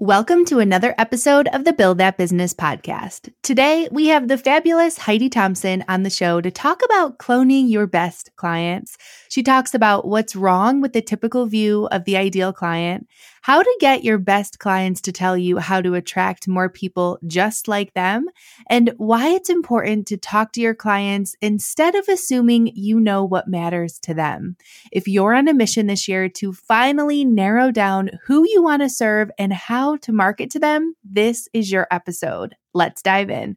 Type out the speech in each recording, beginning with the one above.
Welcome to another episode of the Build That Business podcast. Today, we have the fabulous Heidi Thompson on the show to talk about cloning your best clients. She talks about what's wrong with the typical view of the ideal client, how to get your best clients to tell you how to attract more people just like them, and why it's important to talk to your clients instead of assuming you know what matters to them. If you're on a mission this year to finally narrow down who you want to serve and how to market to them, this is your episode. Let's dive in.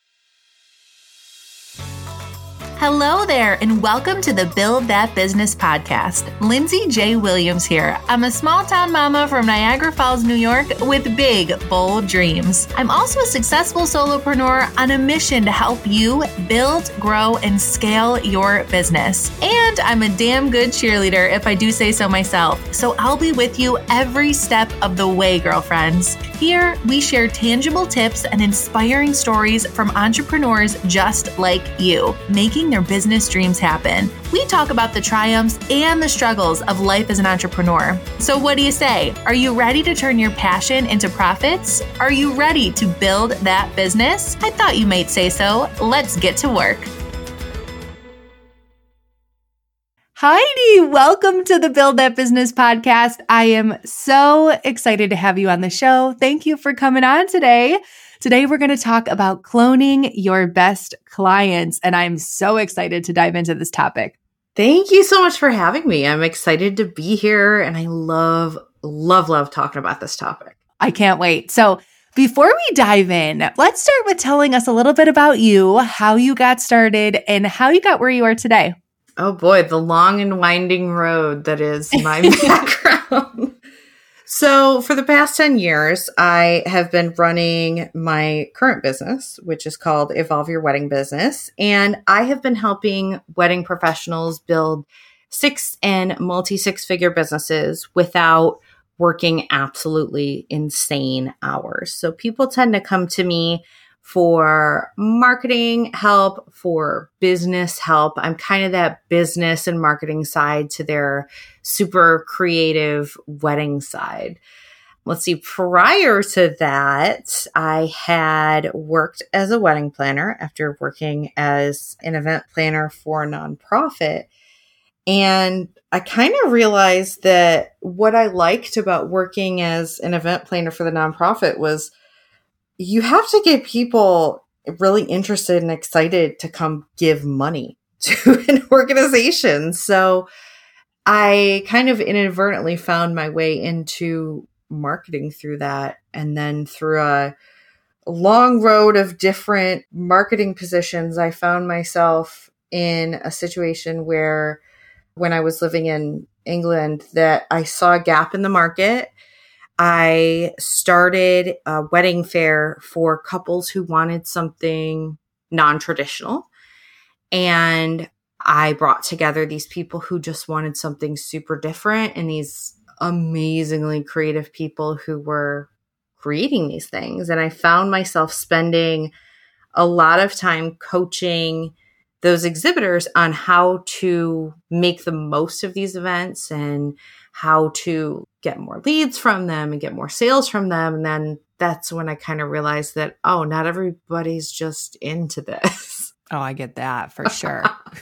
Hello there, and welcome to the Build That Business podcast. Lindsay J. Williams here. I'm a small-town mama from Niagara Falls, New York, with big, bold dreams. I'm also a successful solopreneur on a mission to help you build, grow, and scale your business. And I'm a damn good cheerleader, if I do say so myself. So I'll be with you every step of the way, girlfriends. Here, we share tangible tips and inspiring stories from entrepreneurs just like you, making their business dreams happen. We talk about the triumphs and the struggles of life as an entrepreneur. So what do you say? Are you ready to turn your passion into profits? Are you ready to build that business? I thought you might say so. Let's get to work. Heidi, welcome to the Build That Business podcast. I am so excited to have you on the show. Thank you for coming on today. Today, we're going to talk about cloning your best clients, and I'm so excited to dive into this topic. Thank you so much for having me. I'm excited to be here, and I love talking about this topic. I can't wait. So before we dive in, let's start with telling us a little bit about you, how you got started, and how you got where you are today. Oh boy, the long and winding road that is my background. So for the past 10 years, I have been running my current business, which is called Evolve Your Wedding Business. And I have been helping wedding professionals build six and multi-six-figure businesses without working absolutely insane hours. So people tend to come to me for marketing help, for business help. I'm kind of that business and marketing side to their super creative wedding side. Let's see, prior to that, I had worked as a wedding planner after working as an event planner for a nonprofit. And I kind of realized that what I liked about working as an event planner for the nonprofit was you have to get people really interested and excited to come give money to an organization. So I kind of inadvertently found my way into marketing through that. And then through a long road of different marketing positions, I found myself in a situation where when I was living in England that I saw a gap in the market. I started a wedding fair for couples who wanted something non-traditional. And I brought together these people who just wanted something super different and these amazingly creative people who were creating these things. And I found myself spending a lot of time coaching those exhibitors on how to make the most of these events and how to get more leads from them and get more sales from them. And then that's when I kind of realized that, oh, not everybody's just into this. Oh, I get that for sure.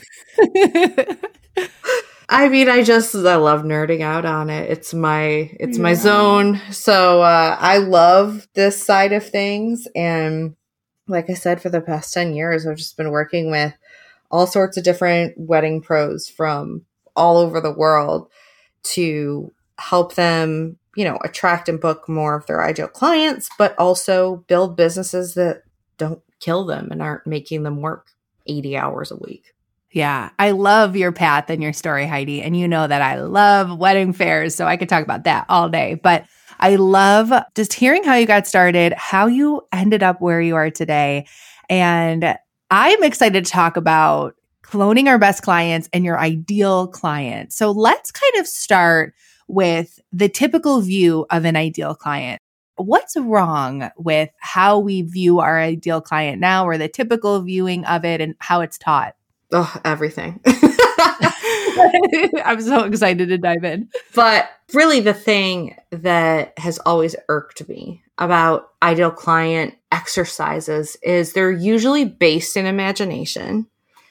I mean, I love nerding out on it. It's my zone. So I love this side of things. And like I said, for the past 10 years, I've just been working with all sorts of different wedding pros from all over the world to help them, attract and book more of their ideal clients, but also build businesses that don't kill them and aren't making them work 80 hours a week. Yeah, I love your path and your story, Heidi. And you know that I love wedding fairs, so I could talk about that all day. But I love just hearing how you got started, how you ended up where you are today. And I'm excited to talk about cloning our best clients and your ideal client. So let's kind of start with the typical view of an ideal client. What's wrong with how we view our ideal client now, or the typical viewing of it and how it's taught? Oh, everything. I'm so excited to dive in. But really the thing that has always irked me about ideal client exercises is they're usually based in imagination.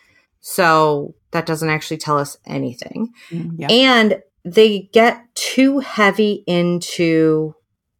So that doesn't actually tell us anything. Yeah. And they get too heavy into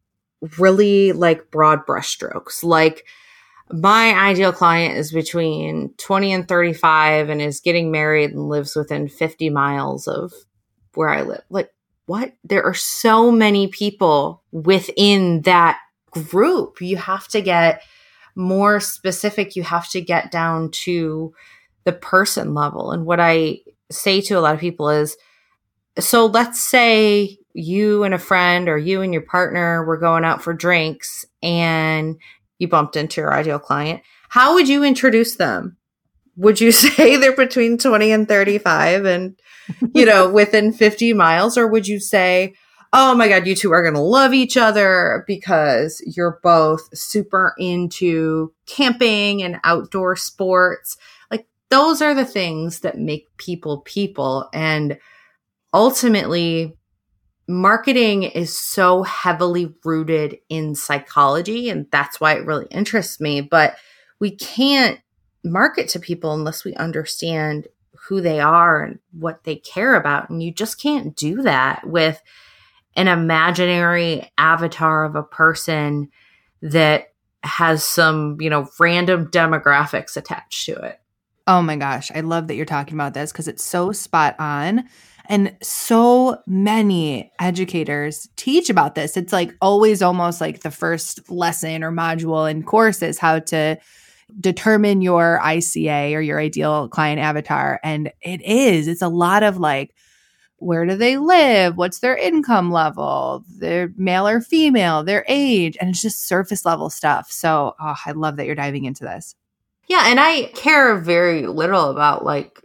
really like broad brushstrokes. Like, my ideal client is between 20 and 35 and is getting married and lives within 50 miles of where I live. Like, what? There are so many people within that group. You have to get more specific. You have to get down to the person level. And what I say to a lot of people is, so let's say you and a friend or you and your partner were going out for drinks and you bumped into your ideal client. How would you introduce them? Would you say they're between 20 and 35 and, within 50 miles? Or would you say, oh my God, you two are going to love each other because you're both super into camping and outdoor sports? Like, those are the things that make people people. And ultimately, marketing is so heavily rooted in psychology, and that's why it really interests me. But we can't market to people unless we understand who they are and what they care about. And you just can't do that with an imaginary avatar of a person that has some, random demographics attached to it. Oh my gosh. I love that you're talking about this because it's so spot on. And so many educators teach about this. It's like always almost like the first lesson or module in courses, how to determine your ICA or your ideal client avatar. And it's a lot of like, where do they live? What's their income level? They're male or female, their age. And it's just surface level stuff. So I love that you're diving into this. Yeah. And I care very little about like,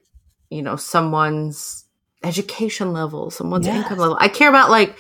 someone's education level, someone's income level. I care about like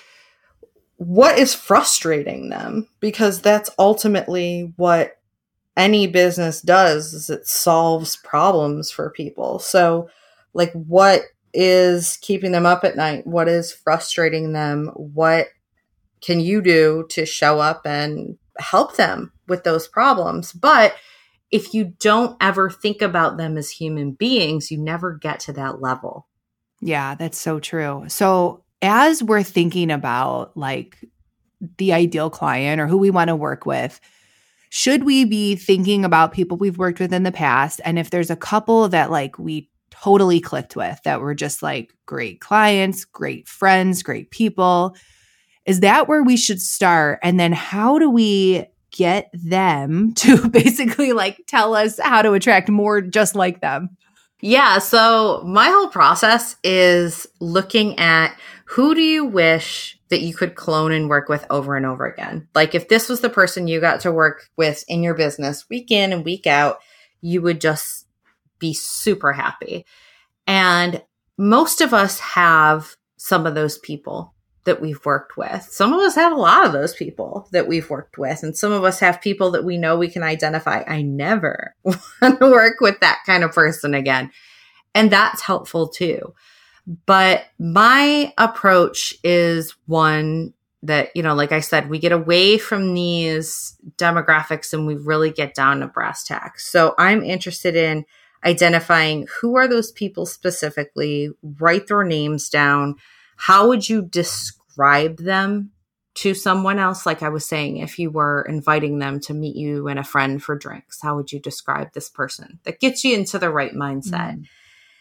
what is frustrating them, because that's ultimately what any business does, is it solves problems for people. So like, what is keeping them up at night? What is frustrating them? What can you do to show up and help them with those problems? But if you don't ever think about them as human beings, you never get to that level. Yeah, that's so true. So as we're thinking about like the ideal client or who we want to work with, should we be thinking about people we've worked with in the past? And if there's a couple that like we totally clicked with, that were just like great clients, great friends, great people, is that where we should start? And then how do we get them to basically like tell us how to attract more just like them? Yeah. So my whole process is looking at who do you wish that you could clone and work with over and over again? Like, if this was the person you got to work with in your business week in and week out, you would just be super happy. And most of us have some of those people that we've worked with. Some of us have a lot of those people that we've worked with. And some of us have people that we know we can identify. I never want to work with that kind of person again. And that's helpful too. But my approach is one that, like I said, we get away from these demographics and we really get down to brass tacks. So I'm interested in identifying who are those people specifically, write their names down. How would you describe them to someone else? Like I was saying, if you were inviting them to meet you and a friend for drinks, how would you describe this person? That gets you into the right mindset. Mm.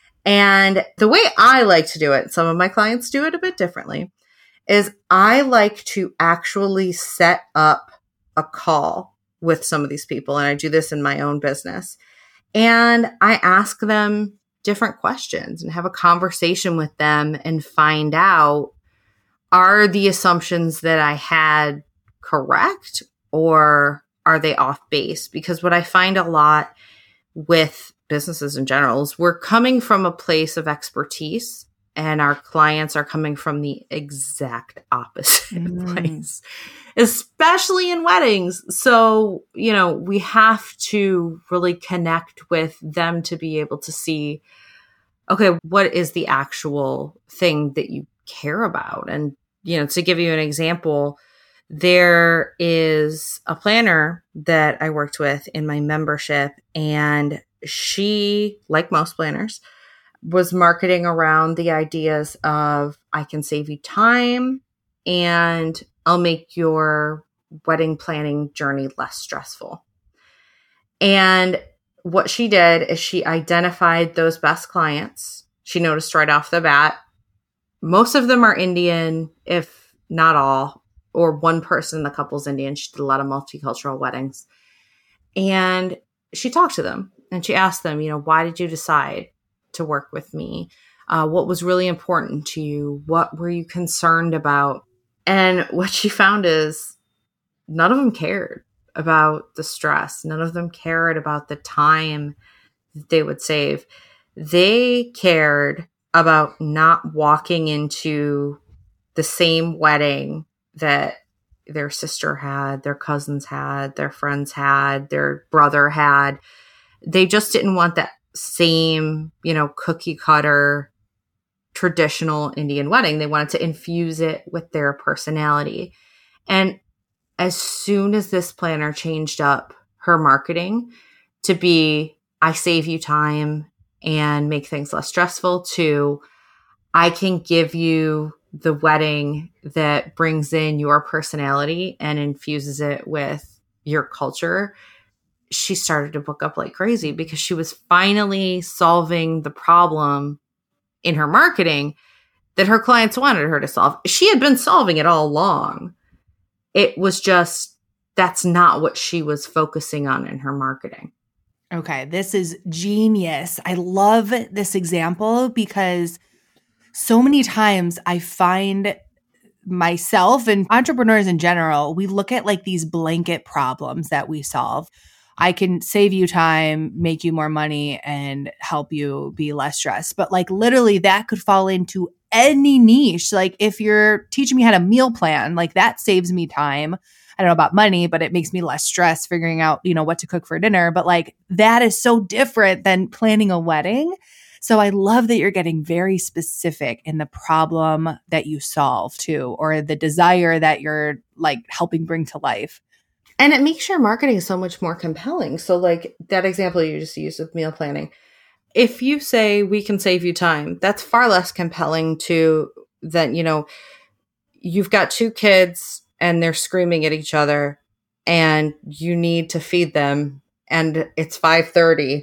And the way I like to do it, some of my clients do it a bit differently, is I like to actually set up a call with some of these people. And I do this in my own business. And I ask them different questions and have a conversation with them and find out, are the assumptions that I had correct or are they off base? Because what I find a lot with businesses in general is we're coming from a place of expertise and our clients are coming from the exact opposite place, especially in weddings. So, we have to really connect with them to be able to see, okay, what is the actual thing that you care about? And, to give you an example, there is a planner that I worked with in my membership, and she, like most planners, was marketing around the ideas of, I can save you time and I'll make your wedding planning journey less stressful. And what she did is she identified those best clients. She noticed right off the bat, most of them are Indian, if not all, or one person in the couple's Indian. She did a lot of multicultural weddings. And she talked to them and she asked them, why did you decide to work with me? What was really important to you? What were you concerned about? And what she found is none of them cared about the stress. None of them cared about the time that they would save. They cared about not walking into the same wedding that their sister had, their cousins had, their friends had, their brother had. They just didn't want that same, cookie cutter traditional Indian wedding. They wanted to infuse it with their personality. And as soon as this planner changed up her marketing to be, I save you time and make things less stressful, to, I can give you the wedding that brings in your personality and infuses it with your culture, she started to book up like crazy because she was finally solving the problem in her marketing that her clients wanted her to solve. She had been solving it all along. It was just, that's not what she was focusing on in her marketing. Okay, this is genius. I love this example because so many times I find myself and entrepreneurs in general, we look at like these blanket problems that we solve. I can save you time, make you more money, and help you be less stressed. But like literally that could fall into any niche. Like if you're teaching me how to meal plan, like that saves me time. I don't know about money, but it makes me less stressed figuring out, what to cook for dinner. But like that is so different than planning a wedding. So I love that you're getting very specific in the problem that you solve too, or the desire that you're like helping bring to life. And it makes your marketing so much more compelling. So like that example you just used of meal planning, if you say we can save you time, that's far less compelling than, you've got two kids and they're screaming at each other and you need to feed them and it's 5:30,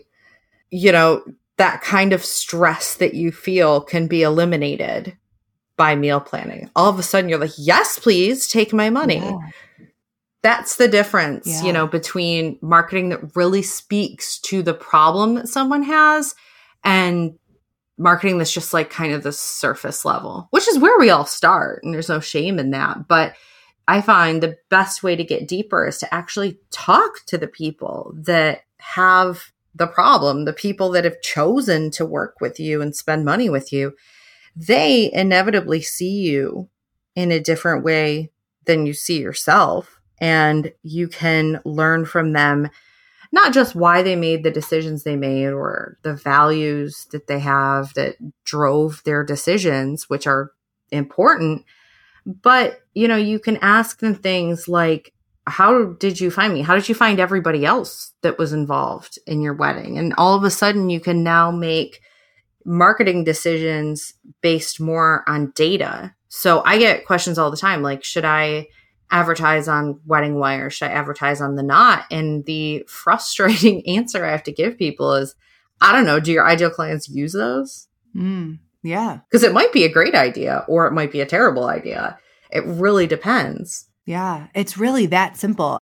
that kind of stress that you feel can be eliminated by meal planning. All of a sudden you're like, yes, please take my money. Yeah. That's the difference, between marketing that really speaks to the problem that someone has and marketing that's just like kind of the surface level, which is where we all start. And there's no shame in that. But I find the best way to get deeper is to actually talk to the people that have the problem, the people that have chosen to work with you and spend money with you. They inevitably see you in a different way than you see yourself. And you can learn from them, not just why they made the decisions they made or the values that they have that drove their decisions, which are important, but, you can ask them things like, how did you find me? How did you find everybody else that was involved in your wedding? And all of a sudden you can now make marketing decisions based more on data. So I get questions all the time, like, should I advertise on Wedding Wire? Should I advertise on The Knot? And the frustrating answer I have to give people is, I don't know. Do your ideal clients use those? Yeah. Because it might be a great idea or it might be a terrible idea. It really depends. Yeah. It's really that simple.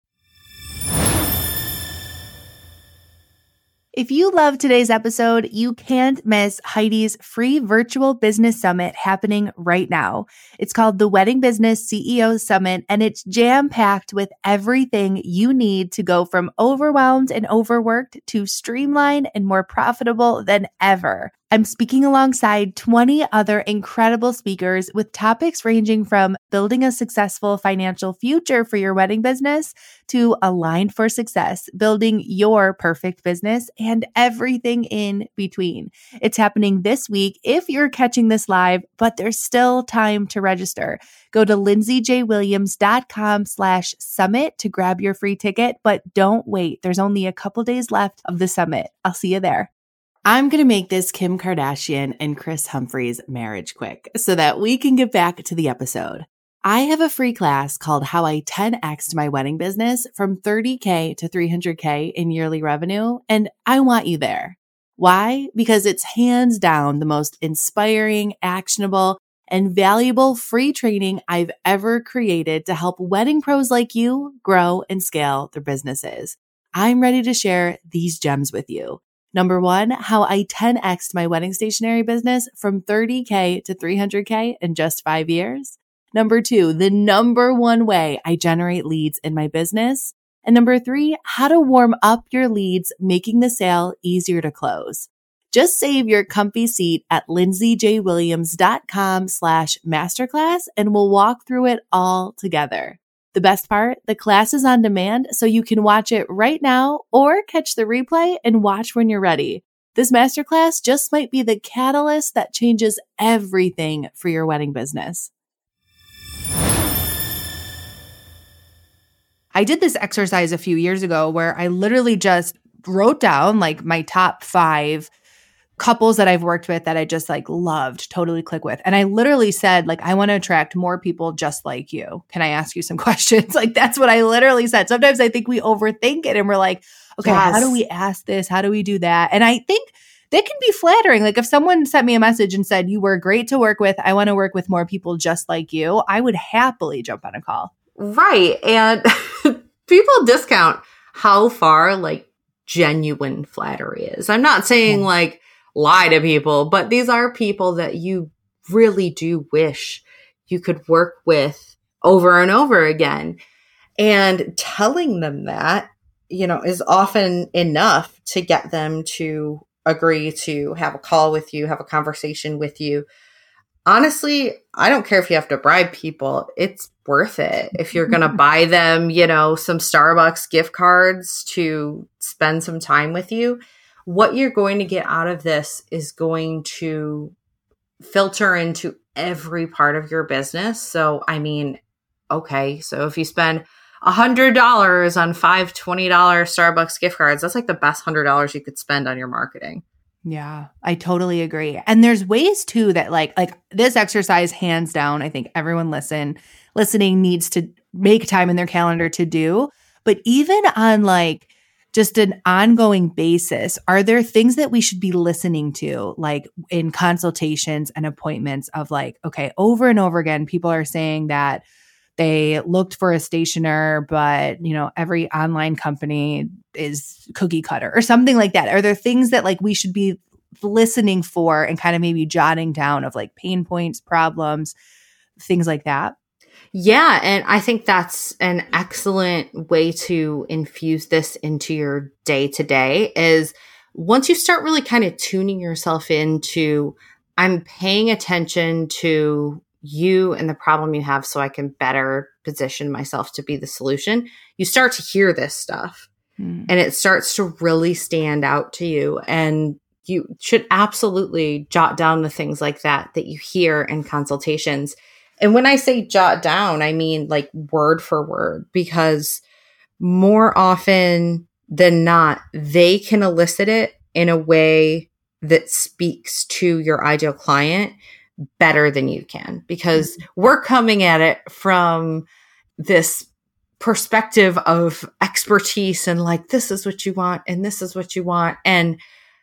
If you love today's episode, you can't miss Heidi's free virtual business summit happening right now. It's called the Wedding Business CEO Summit, and it's jam-packed with everything you need to go from overwhelmed and overworked to streamlined and more profitable than ever. I'm speaking alongside 20 other incredible speakers with topics ranging from building a successful financial future for your wedding business to aligned for success, building your perfect business, and everything in between. It's happening this week if you're catching this live, but there's still time to register. Go to lindsayjwilliams.com/summit to grab your free ticket, but don't wait. There's only a couple days left of the summit. I'll see you there. I'm going to make this Kim Kardashian and Kris Humphries marriage quick so that we can get back to the episode. I have a free class called How I 10X'd My Wedding Business from $30K to $300K in yearly revenue, and I want you there. Why? Because it's hands down the most inspiring, actionable, and valuable free training I've ever created to help wedding pros like you grow and scale their businesses. I'm ready to share these gems with you. Number one, how I 10X'd my wedding stationery business from $30K to $300K in just 5 years. Number two, the number one way I generate leads in my business. And number three, how to warm up your leads, making the sale easier to close. Just save your comfy seat at lindsayjwilliams.com/masterclass and we'll walk through it all together. The best part, the class is on demand, so you can watch it right now or catch the replay and watch when you're ready. This masterclass just might be the catalyst that changes everything for your wedding business. I did this exercise a few years ago where I literally just wrote down like my top 5 couples that I've worked with that I just like loved, totally click with. And I literally said, like, I want to attract more people just like you. Can I ask you some questions? Like, that's what I literally said. Sometimes I think we overthink it and we're like, okay, How do we ask this? How do we do that? And I think they can be flattering. Like if someone sent me a message and said, you were great to work with, I want to work with more people just like you, I would happily jump on a call. Right. And people discount how far like genuine flattery is. I'm not saying like, lie to people, but these are people that you really do wish you could work with over and over again. And telling them that, you know, is often enough to get them to agree to have a call with you, have a conversation with you. Honestly, I don't care if you have to bribe people. It's worth it. If you're going to buy them, you know, some Starbucks gift cards to spend some time with you, what you're going to get out of this is going to filter into every part of your business. So, I mean, okay, so if you spend $100 on 5 $20 Starbucks gift cards, that's like the best $100 you could spend on your marketing. Yeah, I totally agree. And there's ways too that like this exercise, hands down, I think everyone listening needs to make time in their calendar to do. But even on like just an ongoing basis, are there things that we should be listening to, like in consultations and appointments of like, okay, over and over again, people are saying that they looked for a stationer, but you know, every online company is cookie cutter or something like that. Are there things that like we should be listening for and kind of maybe jotting down of like pain points, problems, things like that? Yeah, and I think that's an excellent way to infuse this into your day-to-day is once you start really kind of tuning yourself into, I'm paying attention to you and the problem you have so I can better position myself to be the solution, you start to hear this stuff and it starts to really stand out to you. And you should absolutely jot down the things like that you hear in consultations. And when I say jot down, I mean like word for word, because more often than not, they can elicit it in a way that speaks to your ideal client better than you can, because we're coming at it from this perspective of expertise and like, this is what you want and this is what you want. And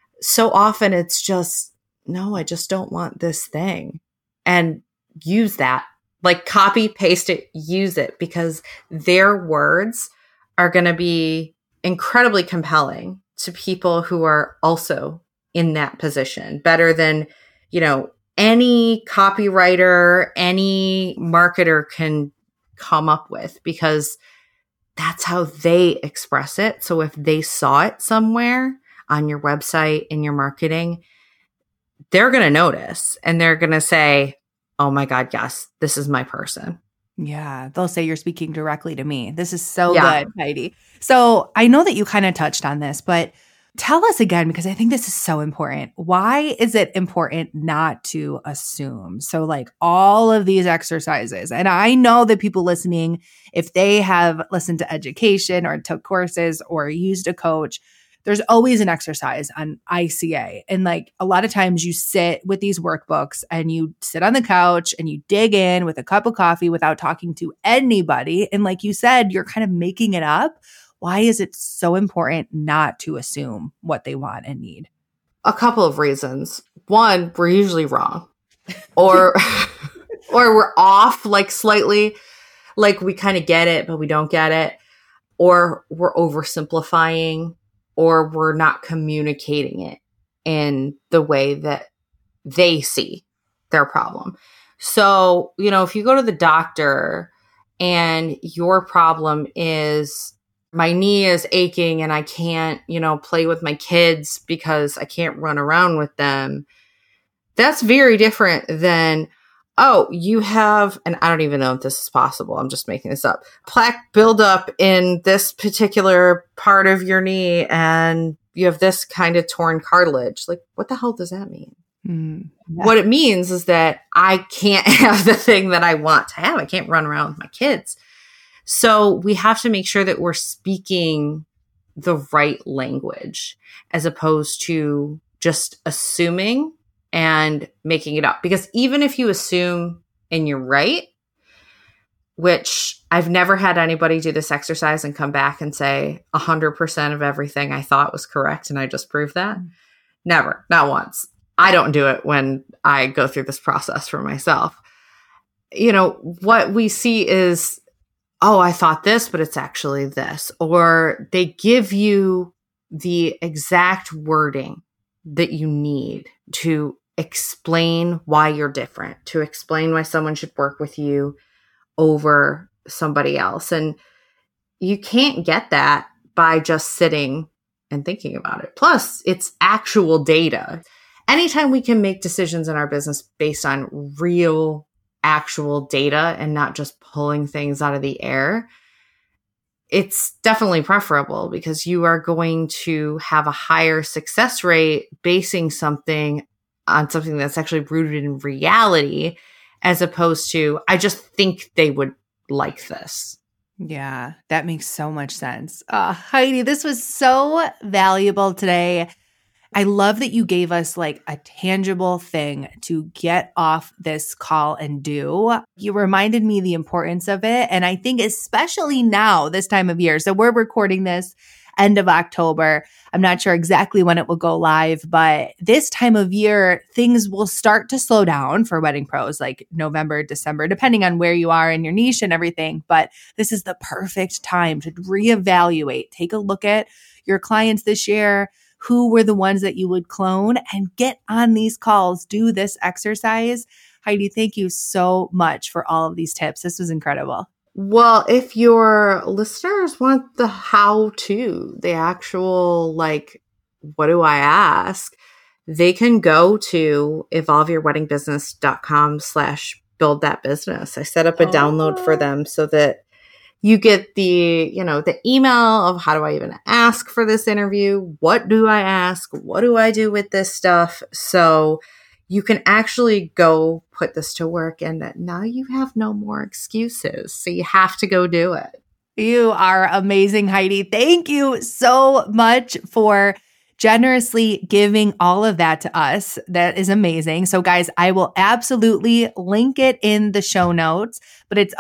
so often it's just, no, I just don't want this thing. And use that, like copy, paste it, use it, because their words are going to be incredibly compelling to people who are also in that position, better than, you know, any copywriter, any marketer can come up with, because that's how they express it. So if they saw it somewhere on your website, in your marketing, they're going to notice and they're going to say, oh my God, yes, this is my person. Yeah, they'll say you're speaking directly to me. This is so good, Heidi. So I know that you kind of touched on this, but tell us again, because I think this is so important. Why is it important not to assume? So like all of these exercises, and I know that people listening, if they have listened to education or took courses or used a coach, there's always an exercise on ICA. And like a lot of times you sit with these workbooks and you sit on the couch and you dig in with a cup of coffee without talking to anybody. And like you said, you're kind of making it up. Why is it so important not to assume what they want and need? A couple of reasons. One, we're usually wrong or we're off like slightly, like we kind of get it, but we don't get it, or we're oversimplifying, or we're not communicating it in the way that they see their problem. So, if you go to the doctor and your problem is my knee is aching and I can't, play with my kids because I can't run around with them, that's very different than, oh, you have, and I don't even know if this is possible, I'm just making this up, plaque buildup in this particular part of your knee and you have this kind of torn cartilage. Like, what the hell does that mean? Yeah. What it means is that I can't have the thing that I want to have. I can't run around with my kids. So we have to make sure that we're speaking the right language as opposed to just assuming and making it up. Because even if you assume and you're right, which I've never had anybody do this exercise and come back and say 100% of everything I thought was correct and I just proved that. Never, not once. I don't do it when I go through this process for myself. What we see is, oh, I thought this, but it's actually this. Or they give you the exact wording that you need to explain why you're different, to explain why someone should work with you over somebody else. And you can't get that by just sitting and thinking about it. Plus, it's actual data. Anytime we can make decisions in our business based on real, actual data and not just pulling things out of the air, it's definitely preferable because you are going to have a higher success rate basing something on something that's actually rooted in reality, as opposed to, I just think they would like this. Yeah, that makes so much sense. Heidi, this was so valuable today. I love that you gave us like a tangible thing to get off this call and do. You reminded me the importance of it. And I think especially now, this time of year. So we're recording this end of October. I'm not sure exactly when it will go live, but this time of year, things will start to slow down for wedding pros, like November, December, depending on where you are in your niche and everything. But this is the perfect time to reevaluate, take a look at your clients this year, who were the ones that you would clone, and get on these calls, do this exercise. Heidi, thank you so much for all of these tips. This was incredible. Well, if your listeners want the how-to, the actual, like, what do I ask? They can go to evolvetyourweddingbusiness.com/buildthatbusiness. I set up a download for them so that you get the email of how do I even ask for this interview? What do I ask? What do I do with this stuff? So you can actually go put this to work, and now you have no more excuses. So you have to go do it. You are amazing, Heidi. Thank you so much for generously giving all of that to us. That is amazing. So guys, I will absolutely link it in the show notes, but it's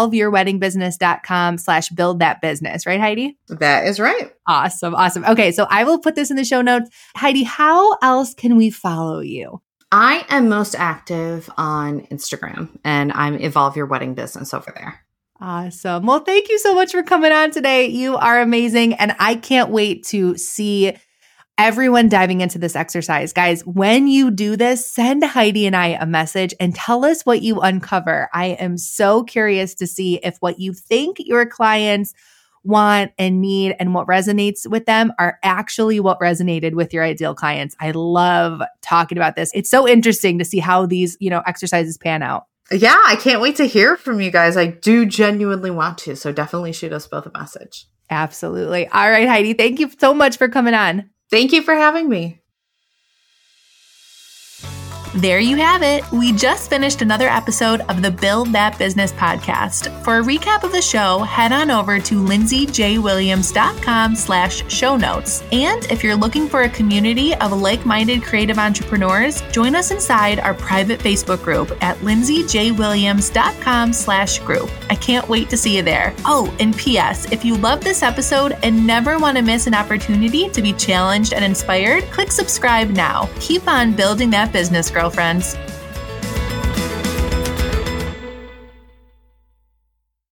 evolveyourweddingbusiness.com/buildthatbusiness, right, Heidi? That is right. Awesome. Okay. So I will put this in the show notes. Heidi, how else can we follow you? I am most active on Instagram, and I'm Evolve Your Wedding Business over there. Awesome. Well, thank you so much for coming on today. You are amazing. And I can't wait to see everyone diving into this exercise. Guys, when you do this, send Heidi and I a message and tell us what you uncover. I am so curious to see if what you think your clients want and need and what resonates with them are actually what resonated with your ideal clients. I love talking about this. It's so interesting to see how these, exercises pan out. Yeah, I can't wait to hear from you guys. I do genuinely want to. So definitely shoot us both a message. Absolutely. All right, Heidi, thank you so much for coming on. Thank you for having me. There you have it. We just finished another episode of the Build That Business podcast. For a recap of the show, head on over to lindsayjwilliams.com/show notes. And if you're looking for a community of like-minded creative entrepreneurs, join us inside our private Facebook group at lindsayjwilliams.com/group. I can't wait to see you there. Oh, and P.S. if you love this episode and never want to miss an opportunity to be challenged and inspired, click subscribe now. Keep on building that business, girlfriends.